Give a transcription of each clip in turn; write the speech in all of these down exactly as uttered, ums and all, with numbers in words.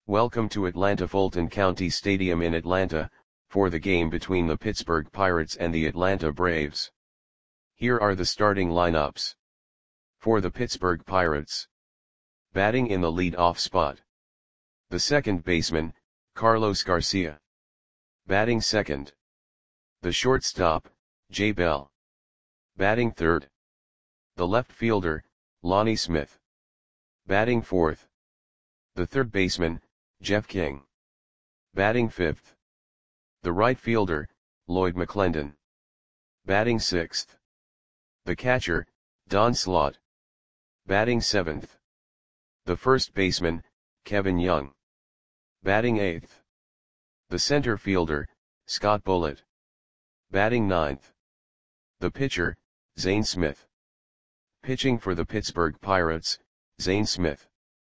Welcome to Atlanta Fulton County Stadium in Atlanta, for the game between the Pittsburgh Pirates and the Atlanta Braves. Here are the starting lineups. For the Pittsburgh Pirates. Batting in the lead-off spot. The second baseman, Carlos Garcia. Batting second. The shortstop, Jay Bell. Batting third. The left fielder, Lonnie Smith. Batting fourth. The third baseman, Jeff King. Batting fifth. The right fielder, Lloyd McClendon. Batting sixth. The catcher, Don Slaught. Batting seventh. The first baseman, Kevin Young. Batting eighth. The center fielder, Scott Bullitt. Batting ninth. The pitcher, Zane Smith. Pitching for the Pittsburgh Pirates, Zane Smith.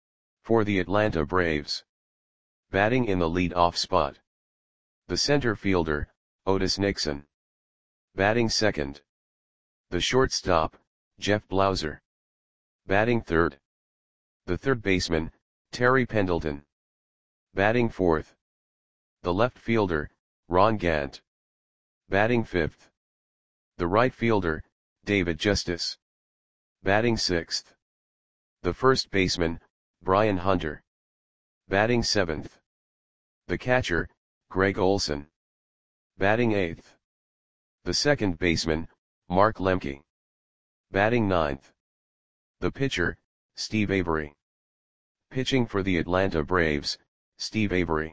For the Atlanta Braves. Batting in the lead-off spot. The center fielder, Otis Nixon. Batting second. The shortstop, Jeff Blauser. Batting third. The third baseman, Terry Pendleton. Batting fourth. The left fielder, Ron Gant. Batting fifth. The right fielder, David Justice. Batting sixth. The first baseman, Brian Hunter. Batting seventh. The catcher, Greg Olson. Batting eighth. The second baseman, Mark Lemke. Batting ninth. The pitcher, Steve Avery. Pitching for the Atlanta Braves, Steve Avery.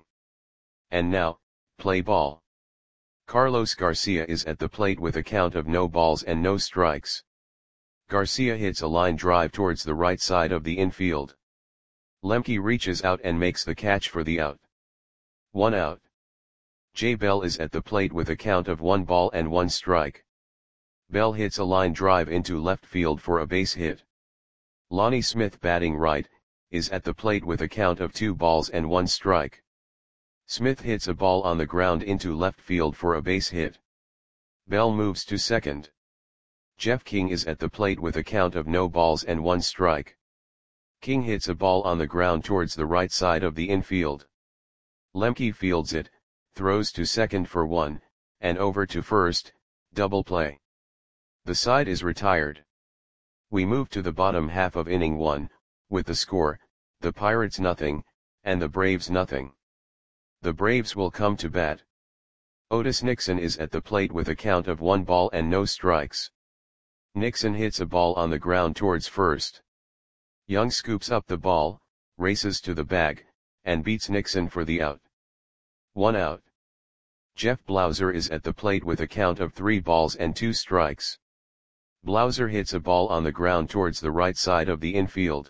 And now, play ball. Carlos Garcia is at the plate with a count of no balls and no strikes. Garcia hits a line drive towards the right side of the infield. Lemke reaches out and makes the catch for the out. One out. Jay Bell is at the plate with a count of one ball and one strike. Bell hits a line drive into left field for a base hit. Lonnie Smith, batting right, is at the plate with a count of two balls and one strike. Smith hits a ball on the ground into left field for a base hit. Bell moves to second. Jeff King is at the plate with a count of no balls and one strike. King hits a ball on the ground towards the right side of the infield. Lemke fields it, throws to second for one, and over to first, double play. The side is retired. We move to the bottom half of inning one, with the score, the Pirates nothing, and the Braves nothing. The Braves will come to bat. Otis Nixon is at the plate with a count of one ball and no strikes. Nixon hits a ball on the ground towards first. Young scoops up the ball, races to the bag, and beats Nixon for the out. One out. Jeff Blauser is at the plate with a count of three balls and two strikes. Blauser hits a ball on the ground towards the right side of the infield.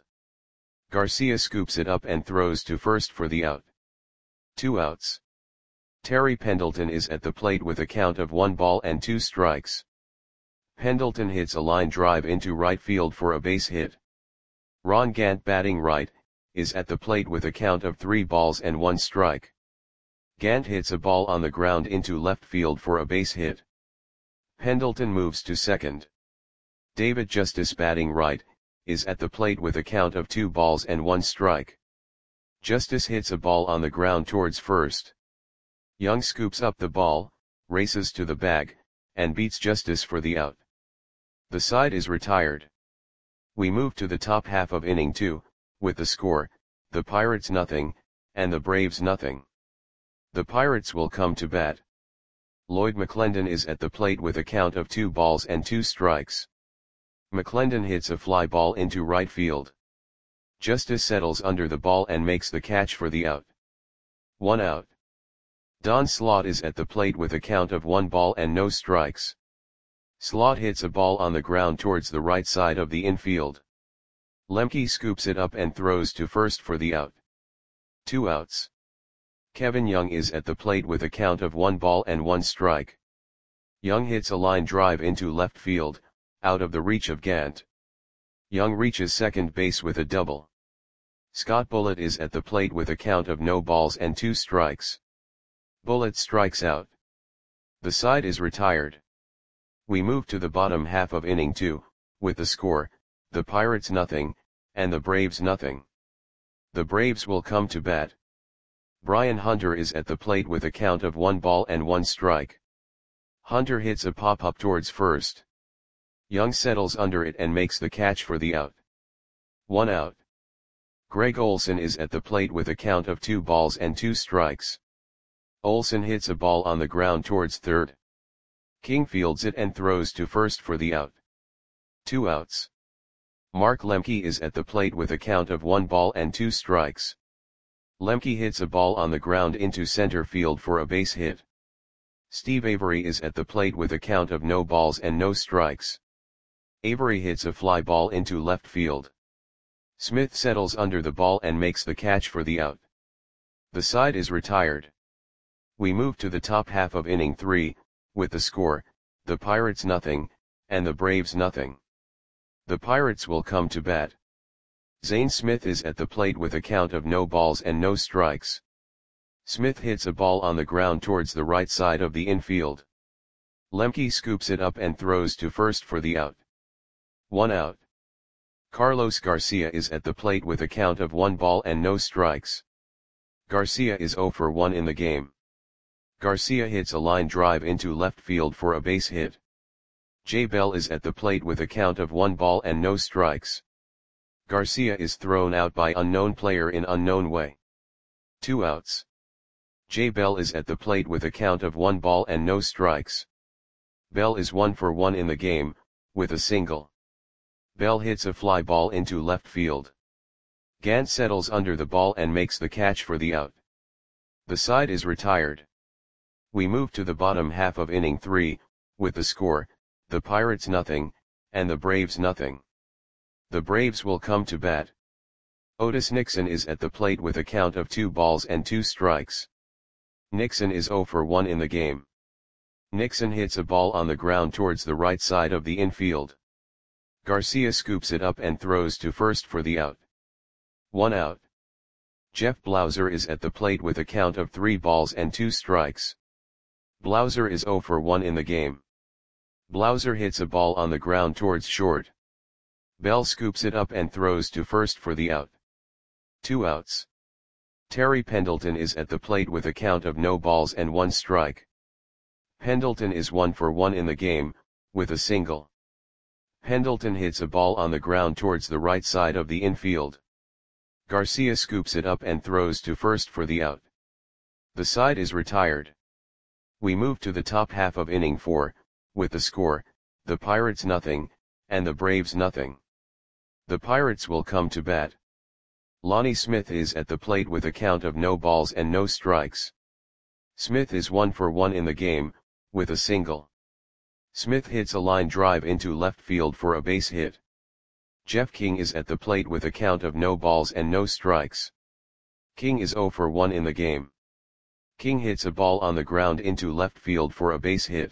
Garcia scoops it up and throws to first for the out. Two outs. Terry Pendleton is at the plate with a count of one ball and two strikes. Pendleton hits a line drive into right field for a base hit. Ron Gant, batting right, is at the plate with a count of three balls and one strike. Gant hits a ball on the ground into left field for a base hit. Pendleton moves to second. David Justice, batting right, is at the plate with a count of two balls and one strike. Justice hits a ball on the ground towards first. Young scoops up the ball, races to the bag, and beats Justice for the out. The side is retired. We move to the top half of inning two, with the score, the Pirates nothing, and the Braves nothing. The Pirates will come to bat. Lloyd McClendon is at the plate with a count of two balls and two strikes. McClendon hits a fly ball into right field. Justice settles under the ball and makes the catch for the out. One out. Don Slaught is at the plate with a count of one ball and no strikes. Slaught hits a ball on the ground towards the right side of the infield. Lemke scoops it up and throws to first for the out. Two outs. Kevin Young is at the plate with a count of one ball and one strike. Young hits a line drive into left field, out of the reach of Gant. Young reaches second base with a double. Scott Bullitt is at the plate with a count of no balls and two strikes. Bullitt strikes out. The side is retired. We move to the bottom half of inning two, with the score, the Pirates nothing, and the Braves nothing. The Braves will come to bat. Brian Hunter is at the plate with a count of one ball and one strike. Hunter hits a pop-up towards first. Young settles under it and makes the catch for the out. One out. Greg Olson is at the plate with a count of two balls and two strikes. Olson hits a ball on the ground towards third. King fields it and throws to first for the out. Two outs. Mark Lemke is at the plate with a count of one ball and two strikes. Lemke hits a ball on the ground into center field for a base hit. Steve Avery is at the plate with a count of no balls and no strikes. Avery hits a fly ball into left field. Smith settles under the ball and makes the catch for the out. The side is retired. We move to the top half of inning three, with the score, the Pirates nothing, and the Braves nothing. The Pirates will come to bat. Zane Smith is at the plate with a count of no balls and no strikes. Smith hits a ball on the ground towards the right side of the infield. Lemke scoops it up and throws to first for the out. One out. Carlos Garcia is at the plate with a count of one ball and no strikes. Garcia is zero for one in the game. Garcia hits a line drive into left field for a base hit. Jay Bell is at the plate with a count of one ball and no strikes. Garcia is thrown out by unknown player in unknown way. Two outs. Jay Bell is at the plate with a count of one ball and no strikes. Bell is one for one in the game, with a single. Bell hits a fly ball into left field. Gant settles under the ball and makes the catch for the out. The side is retired. We move to the bottom half of inning three, with the score, the Pirates nothing, and the Braves nothing. The Braves will come to bat. Otis Nixon is at the plate with a count of two balls and two strikes. Nixon is zero for one in the game. Nixon hits a ball on the ground towards the right side of the infield. Garcia scoops it up and throws to first for the out. One out. Jeff Blauser is at the plate with a count of three balls and two strikes. Blauser is zero for one in the game. Blauser hits a ball on the ground towards short. Bell scoops it up and throws to first for the out. Two outs. Terry Pendleton is at the plate with a count of no balls and one strike. Pendleton is one for one in the game, with a single. Pendleton hits a ball on the ground towards the right side of the infield. Garcia scoops it up and throws to first for the out. The side is retired. We move to the top half of inning four, with the score, the Pirates nothing, and the Braves nothing. The Pirates will come to bat. Lonnie Smith is at the plate with a count of no balls and no strikes. Smith is one for one in the game, with a single. Smith hits a line drive into left field for a base hit. Jeff King is at the plate with a count of no balls and no strikes. King is zero for one in the game. King hits a ball on the ground into left field for a base hit.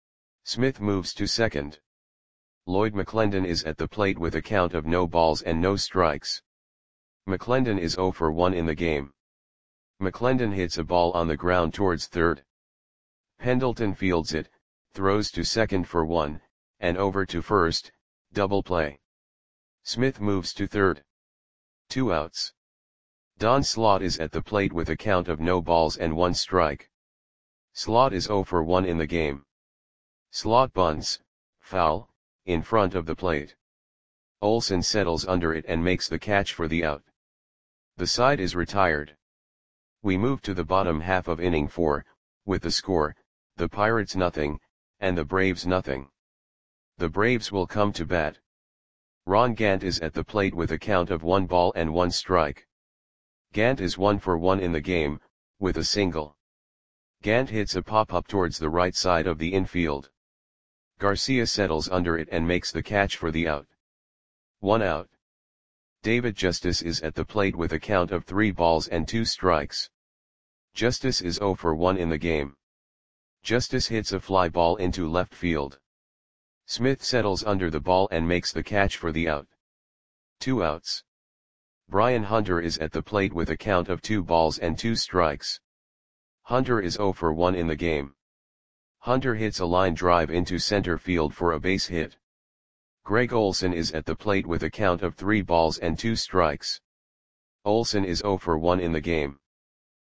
Smith moves to second. Lloyd McClendon is at the plate with a count of no balls and no strikes. McClendon is zero for one in the game. McClendon hits a ball on the ground towards third. Pendleton fields it, throws to second for one, and over to first, double play. Smith moves to third. Two outs. Don Slaught is at the plate with a count of no balls and one strike. Slaught is zero for one in the game. Slaught bunts, foul, in front of the plate. Olson settles under it and makes the catch for the out. The side is retired. We move to the bottom half of inning four, with the score, the Pirates nothing, and the Braves nothing. The Braves will come to bat. Ron Gant is at the plate with a count of one ball and one strike. Gant is one for one in the game, with a single. Gant hits a pop-up towards the right side of the infield. Garcia settles under it and makes the catch for the out. One out. David Justice is at the plate with a count of three balls and two strikes. Justice is zero for one in the game. Justice hits a fly ball into left field. Smith settles under the ball and makes the catch for the out. Two outs. Brian Hunter is at the plate with a count of two balls and two strikes. Hunter is zero for one in the game. Hunter hits a line drive into center field for a base hit. Greg Olson is at the plate with a count of three balls and two strikes. Olson is zero for one in the game.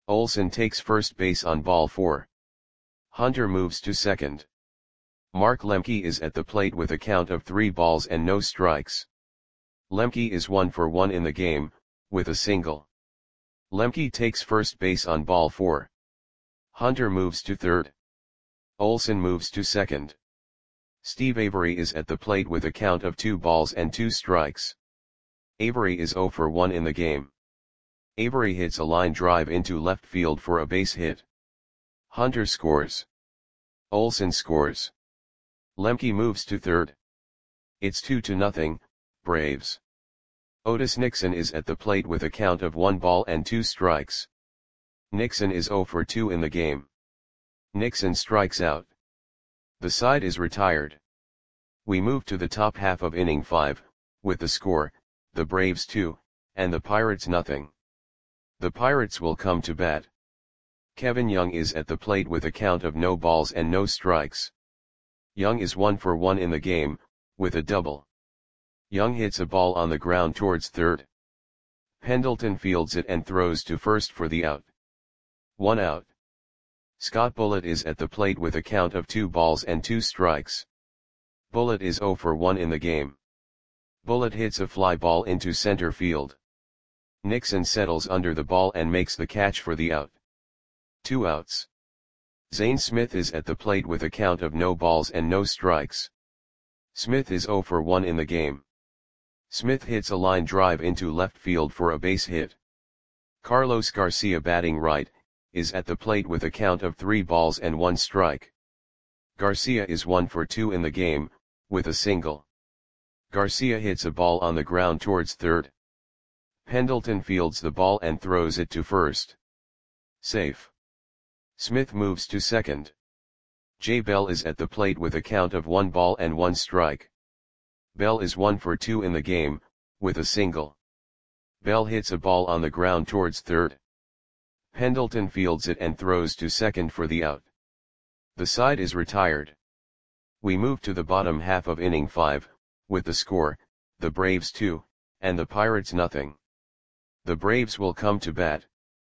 Olsen takes first base on ball four. Hunter moves to second. Mark Lemke is at the plate with a count of three balls and no strikes. Lemke is one for one in the game, with a single. Lemke takes first base on ball four. Hunter moves to third. Olsen moves to second. Steve Avery is at the plate with a count of two balls and two strikes. Avery is zero for one in the game. Avery hits a line drive into left field for a base hit. Hunter scores. Olsen scores. Lemke moves to third. It's two to nothing, Braves. Otis Nixon is at the plate with a count of one ball and two strikes. Nixon is zero for two in the game. Nixon strikes out. The side is retired. We move to the top half of inning five, with the score, the Braves two, and the Pirates nothing. The Pirates will come to bat. Kevin Young is at the plate with a count of no balls and no strikes. Young is one for one in the game, with a double. Young hits a ball on the ground towards third. Pendleton fields it and throws to first for the out. One out. Scott Bullitt is at the plate with a count of two balls and two strikes. Bullitt is zero for one in the game. Bullitt hits a fly ball into center field. Nixon settles under the ball and makes the catch for the out. Two outs. Zane Smith is at the plate with a count of no balls and no strikes. Smith is zero for one in the game. Smith hits a line drive into left field for a base hit. Carlos Garcia, batting right, is at the plate with a count of three balls and one strike. Garcia is one for two in the game, with a single. Garcia hits a ball on the ground towards third. Pendleton fields the ball and throws it to first. Safe. Smith moves to second. Jay Bell is at the plate with a count of one ball and one strike. Bell is one for two in the game, with a single. Bell hits a ball on the ground towards third. Pendleton fields it and throws to second for the out. The side is retired. We move to the bottom half of inning five, with the score, the Braves two, and the Pirates nothing. The Braves will come to bat.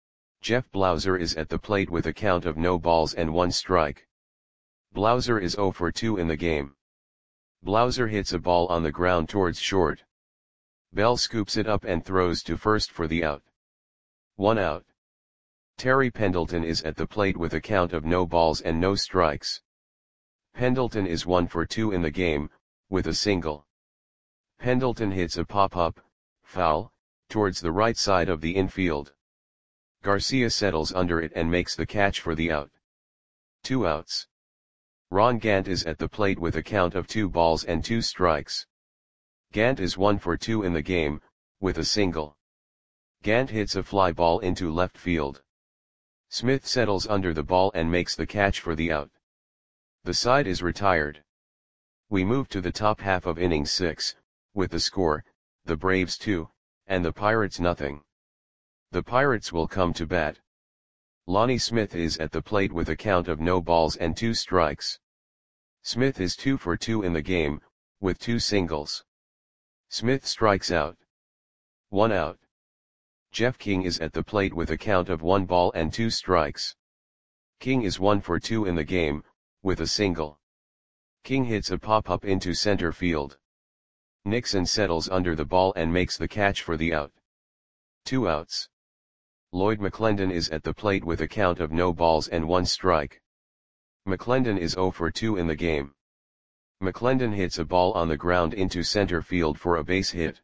Jeff Blauser is at the plate with a count of no balls and one strike. Blauser is zero for two in the game. Blauser hits a ball on the ground towards short. Bell scoops it up and throws to first for the out. One out. Terry Pendleton is at the plate with a count of no balls and no strikes. Pendleton is one for two in the game, with a single. Pendleton hits a pop-up, foul, towards the right side of the infield. Garcia settles under it and makes the catch for the out. Two outs. Ron Gant is at the plate with a count of two balls and two strikes. Gant is one for two in the game, with a single. Gant hits a fly ball into left field. Smith settles under the ball and makes the catch for the out. The side is retired. We move to the top half of inning six, with the score, the Braves two, and the Pirates nothing. The Pirates will come to bat. Lonnie Smith is at the plate with a count of no balls and two strikes. Smith is two for two in the game, with two singles. Smith strikes out. One out. Jeff King is at the plate with a count of one ball and two strikes. King is one for two in the game, with a single. King hits a pop-up into center field. Nixon settles under the ball and makes the catch for the out. Two outs. Lloyd McClendon is at the plate with a count of no balls and one strike. McClendon is zero for two in the game. McClendon hits a ball on the ground into center field for a base hit.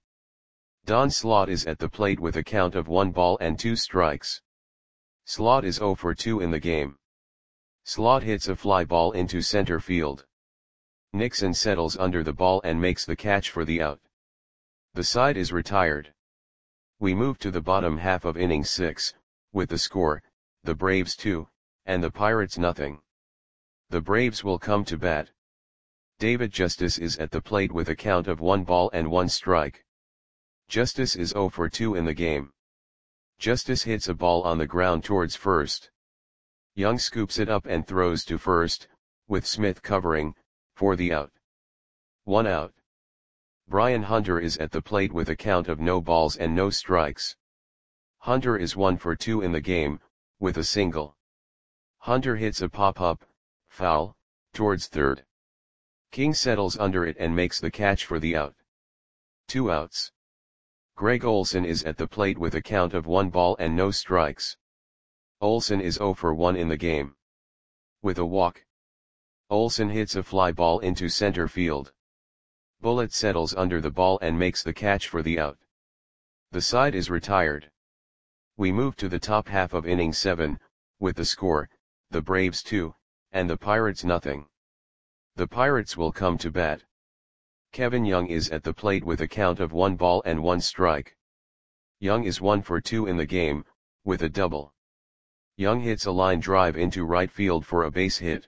Don Slaught is at the plate with a count of one ball and two strikes. Slaught is zero for two in the game. Slaught hits a fly ball into center field. Nixon settles under the ball and makes the catch for the out. The side is retired. We move to the bottom half of inning six, with the score, the Braves two, and the Pirates nothing. The Braves will come to bat. David Justice is at the plate with a count of one ball and one strike. Justice is zero for two in the game. Justice hits a ball on the ground towards first. Young scoops it up and throws to first, with Smith covering, for the out. One out. Brian Hunter is at the plate with a count of no balls and no strikes. Hunter is one for two in the game, with a single. Hunter hits a pop-up, foul, towards third. King settles under it and makes the catch for the out. Two outs. Greg Olson is at the plate with a count of one ball and no strikes. Olson is zero for one in the game. With a walk. Olson hits a fly ball into center field. Bullitt settles under the ball and makes the catch for the out. The side is retired. We move to the top half of inning seven, with the score, the Braves two, and the Pirates nothing. The Pirates will come to bat. Kevin Young is at the plate with a count of one ball and one strike. Young is one for two in the game, with a double. Young hits a line drive into right field for a base hit.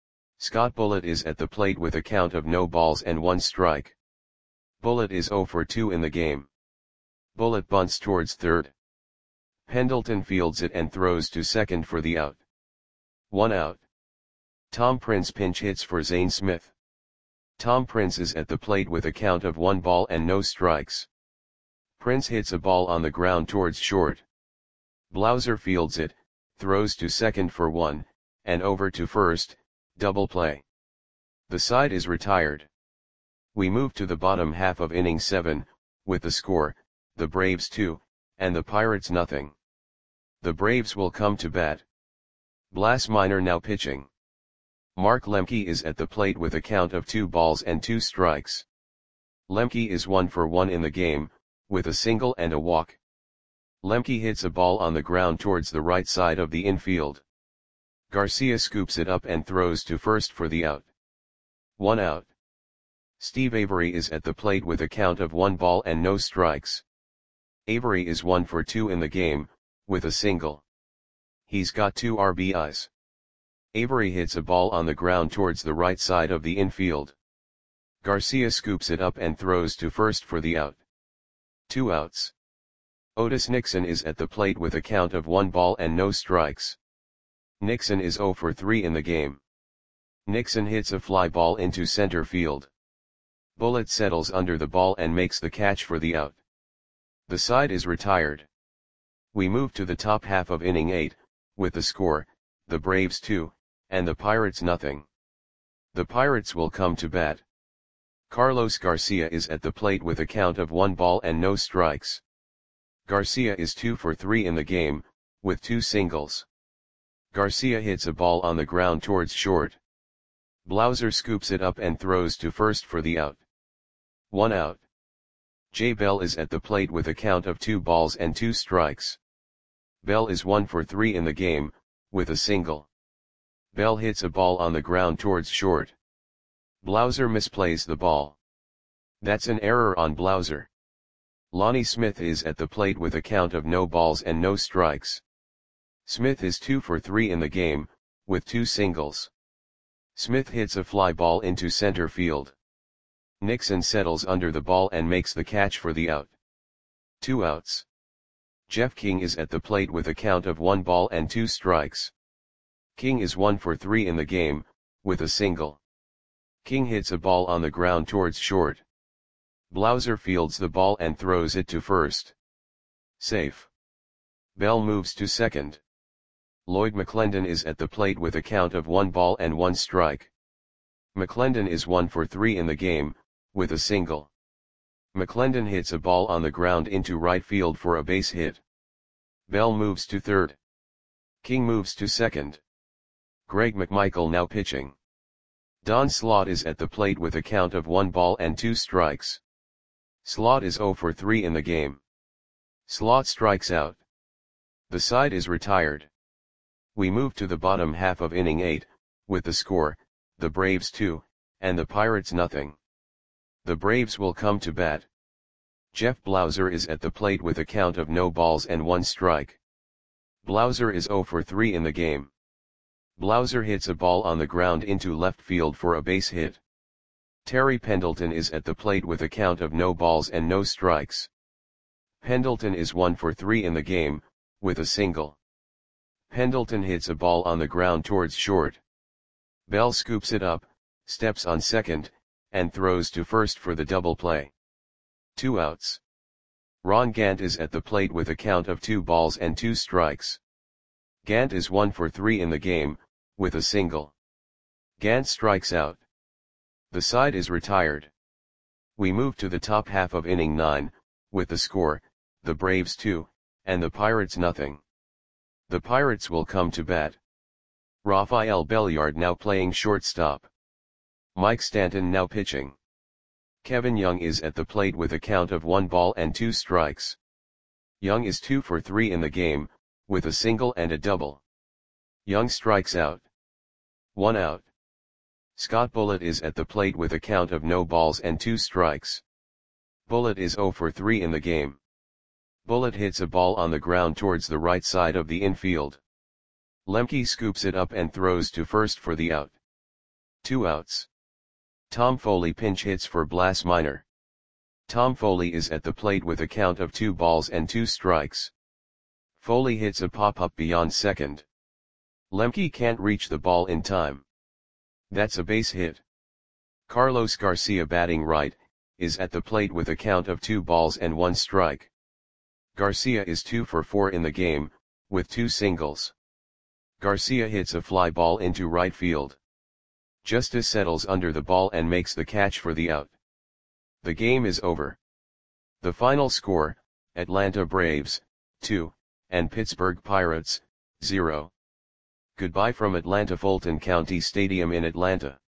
Scott Bullitt is at the plate with a count of no balls and one strike. Bullitt is zero for two in the game. Bullitt bunts towards third. Pendleton fields it and throws to second for the out. One out. Tom Prince pinch hits for Zane Smith. Tom Prince is at the plate with a count of one ball and no strikes. Prince hits a ball on the ground towards short. Blauser fields it, throws to second for one, and over to first, double play. The side is retired. We move to the bottom half of inning seven, with the score, the Braves two, and the Pirates nothing. The Braves will come to bat. Blas Minor now pitching. Mark Lemke is at the plate with a count of two balls and two strikes. Lemke is one for one in the game, with a single and a walk. Lemke hits a ball on the ground towards the right side of the infield. Garcia scoops it up and throws to first for the out. One out. Steve Avery is at the plate with a count of one ball and no strikes. Avery is one for two in the game, with a single. He's got two R B Is. Avery hits a ball on the ground towards the right side of the infield. Garcia scoops it up and throws to first for the out. Two outs. Otis Nixon is at the plate with a count of one ball and no strikes. Nixon is zero for three in the game. Nixon hits a fly ball into center field. Bullitt settles under the ball and makes the catch for the out. The side is retired. We move to the top half of inning eight, with the score, the Braves two, and the Pirates nothing. The Pirates will come to bat. Carlos Garcia is at the plate with a count of one ball and no strikes. Garcia is two for three in the game, with two singles. Garcia hits a ball on the ground towards short. Blauser scoops it up and throws to first for the out. One out. Jay Bell is at the plate with a count of two balls and two strikes. Bell is one for three in the game, with a single. Bell hits a ball on the ground towards short. Blauser misplays the ball. That's an error on Blauser. Lonnie Smith is at the plate with a count of no balls and no strikes. Smith is two for three in the game, with two singles. Smith hits a fly ball into center field. Nixon settles under the ball and makes the catch for the out. Two outs. Jeff King is at the plate with a count of one ball and two strikes. King is one for three in the game, with a single. King hits a ball on the ground towards short. Blauser fields the ball and throws it to first. Safe. Bell moves to second. Lloyd McClendon is at the plate with a count of one ball and one strike. McClendon is one for three in the game, with a single. McClendon hits a ball on the ground into right field for a base hit. Bell moves to third. King moves to second. Greg McMichael now pitching. Don Slaught is at the plate with a count of one ball and two strikes. Slaught is zero for three in the game. Slaught strikes out. The side is retired. We move to the bottom half of inning eight, with the score, the Braves two, and the Pirates nothing. The Braves will come to bat. Jeff Blauser is at the plate with a count of no balls and one strike. Blauser is zero for three in the game. Blauser hits a ball on the ground into left field for a base hit. Terry Pendleton is at the plate with a count of no balls and no strikes. Pendleton is one for three in the game, with a single. Pendleton hits a ball on the ground towards short. Bell scoops it up, steps on second, and throws to first for the double play. Two outs. Ron Gant is at the plate with a count of two balls and two strikes. Gant is one for three in the game, with a single. Gant strikes out. The side is retired. We move to the top half of inning nine, with the score, the Braves two, and the Pirates nothing. The Pirates will come to bat. Rafael Belliard now playing shortstop. Mike Stanton now pitching. Kevin Young is at the plate with a count of one ball and two strikes. Young is two for three in the game, with a single and a double. Young strikes out. One out. Scott Bullitt is at the plate with a count of no balls and two strikes. Bullitt is zero for three in the game. Bullitt hits a ball on the ground towards the right side of the infield. Lemke scoops it up and throws to first for the out. Two outs. Tom Foley pinch hits for Blas Minor. Tom Foley is at the plate with a count of two balls and two strikes. Foley hits a pop-up beyond second. Lemke can't reach the ball in time. That's a base hit. Carlos Garcia batting right, is at the plate with a count of two balls and one strike. Garcia is two for four in the game, with two singles. Garcia hits a fly ball into right field. Justice settles under the ball and makes the catch for the out. The game is over. The final score, Atlanta Braves, two, and Pittsburgh Pirates, zero. Goodbye from Atlanta Fulton County Stadium in Atlanta.